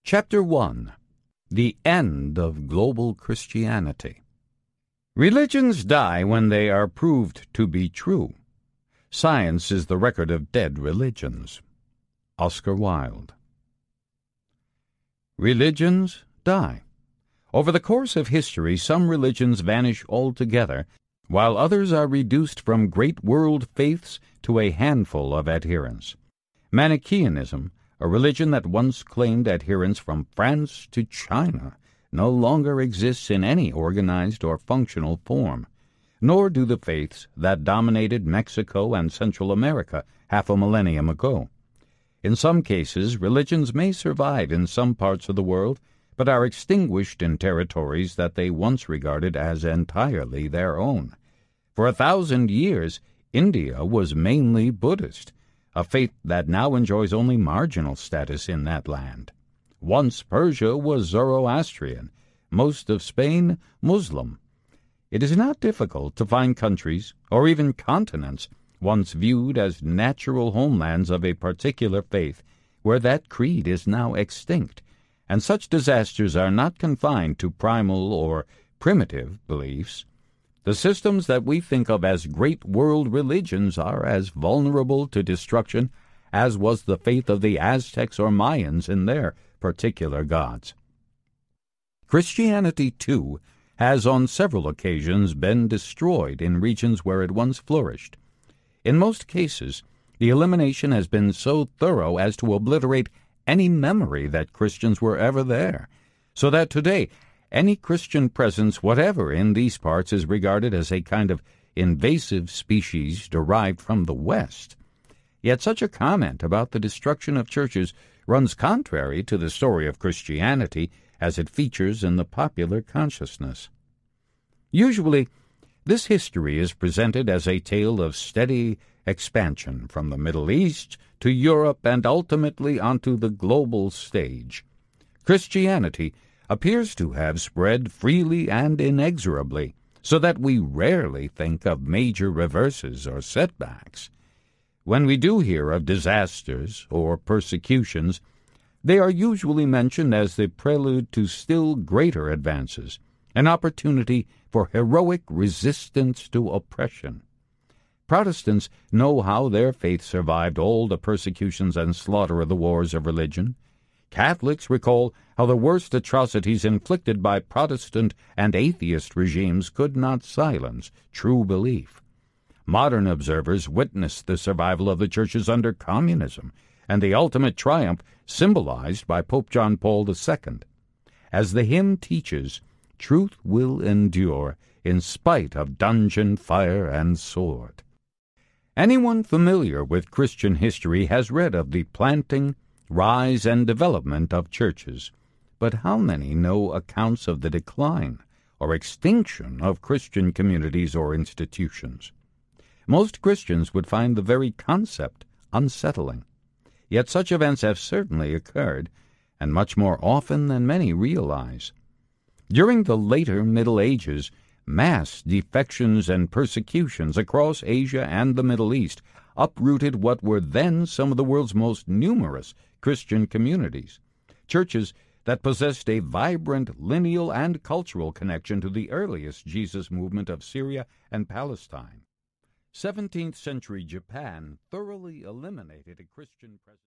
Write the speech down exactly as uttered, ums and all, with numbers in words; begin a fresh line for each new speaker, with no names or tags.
Chapter one. The End of Global Christianity. Religions die when they are proved to be true. Science is the record of dead religions. Oscar Wilde. Religions die. Over the course of history, some religions vanish altogether, while others are reduced from great world faiths to a handful of adherents. Manichaeanism, a religion that once claimed adherents from France to China, no longer exists in any organized or functional form, nor do the faiths that dominated Mexico and Central America half a millennium ago. In some cases, religions may survive in some parts of the world, but are extinguished in territories that they once regarded as entirely their own. For a thousand years, India was mainly Buddhist, a faith that now enjoys only marginal status in that land. Once Persia was Zoroastrian, most of Spain Muslim. It is not difficult to find countries, or even continents, once viewed as natural homelands of a particular faith, where that creed is now extinct, and such disasters are not confined to primal or primitive beliefs. The systems that we think of as great world religions are as vulnerable to destruction as was the faith of the Aztecs or Mayans in their particular gods. Christianity, too, has on several occasions been destroyed in regions where it once flourished. In most cases, the elimination has been so thorough as to obliterate any memory that Christians were ever there, so that today any Christian presence whatever in these parts is regarded as a kind of invasive species derived from the West. Yet such a comment about the destruction of churches runs contrary to the story of Christianity as it features in the popular consciousness. Usually, this history is presented as a tale of steady expansion from the Middle East to Europe and ultimately onto the global stage. Christianity appears to have spread freely and inexorably, so that we rarely think of major reverses or setbacks. When we do hear of disasters or persecutions, they are usually mentioned as the prelude to still greater advances, an opportunity for heroic resistance to oppression. Protestants know how their faith survived all the persecutions and slaughter of the wars of religion. Catholics recall how the worst atrocities inflicted by Protestant and atheist regimes could not silence true belief. Modern observers witness the survival of the churches under communism and the ultimate triumph symbolized by Pope John Paul the Second. As the hymn teaches, truth will endure in spite of dungeon, fire, and sword. Anyone familiar with Christian history has read of the planting, rise, and development of churches, but how many know accounts of the decline or extinction of Christian communities or institutions? Most Christians would find the very concept unsettling. Yet such events have certainly occurred, and much more often than many realize. During the later Middle Ages, mass defections and persecutions across Asia and the Middle East uprooted what were then some of the world's most numerous Christian communities, churches that possessed a vibrant lineal and cultural connection to the earliest Jesus movement of Syria and Palestine. seventeenth century Japan thoroughly eliminated a Christian presence.